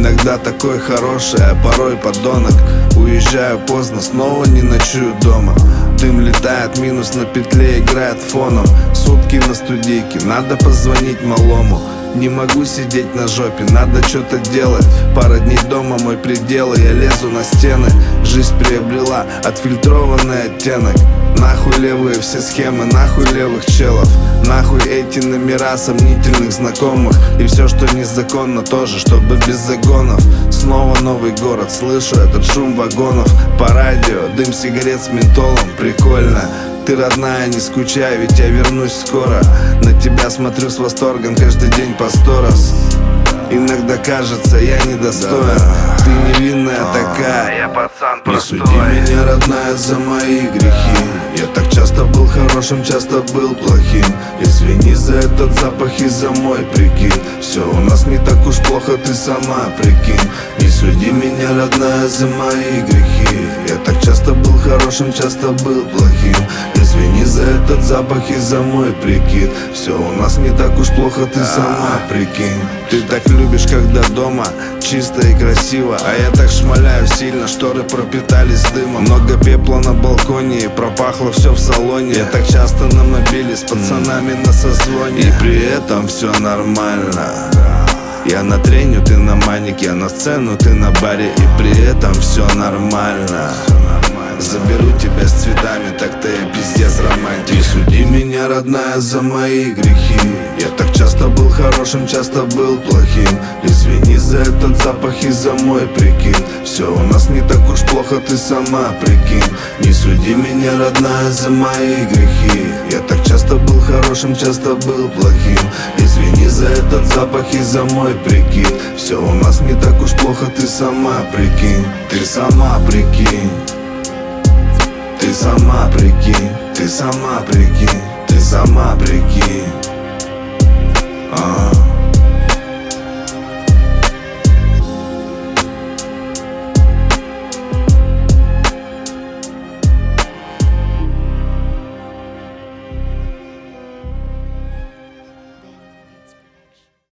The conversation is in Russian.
Иногда такой хороший, а порой подонок. Уезжаю поздно, снова не ночую дома. Дым летает, минус на петле играет фоном. Сутки на студийке, надо позвонить малому. Не могу сидеть на жопе, надо что-то делать. Пара дней дома мой предел, и я лезу на стены. Жизнь приобрела отфильтрованный оттенок. Нахуй левые все схемы, нахуй левых челов. Нахуй эти номера сомнительных знакомых. И все, что незаконно, тоже, чтобы без загонов. Снова новый город, слышу этот шум вагонов. По радио дым сигарет с ментолом, прикольно. Ты, родная, не скучай, ведь я вернусь скоро. На тебя смотрю с восторгом каждый день по 100 раз. Иногда кажется, я недостоин. Ты невинная такая, я пацан простой. Не суди меня, родная, за мои грехи. Я так часто был хорошим, часто был плохим. Извини за этот запах и за мой прикид. Все у нас не так уж плохо, ты сама прикинь. Не суди меня, родная, за мои грехи. Я так часто был хорошим, часто был плохим. Извини за этот запах и за мой прикид. Все у нас не так уж плохо, ты сама прикинь. Ты так любишь, когда дома чисто и красиво, а я так шмаляю сильно, шторы пропитались дымом. Много пепла на балконе и пропахло все в салоне. Я так часто на мобиле с пацанами на созвоне. И при этом все нормально. Я на треню, ты на манике, я на сцену, ты на баре. И при этом все нормально. Заберу тебя с цветами, так-то я пиздец романтик. Не суди меня, родная, за мои грехи. Я так часто был хорошим, часто был плохим. Извини за этот запах и за мой прикид. Все у нас не так уж плохо, ты сама прикинь. Не суди меня, родная, за мои грехи. Я так часто был хорошим, часто был плохим. Извини за этот запах и за мой прикид. Все у нас не так уж плохо, ты сама прикинь. Ты сама прикинь. Ты сама прикинь, ты сама прикинь, ты сама прикинь.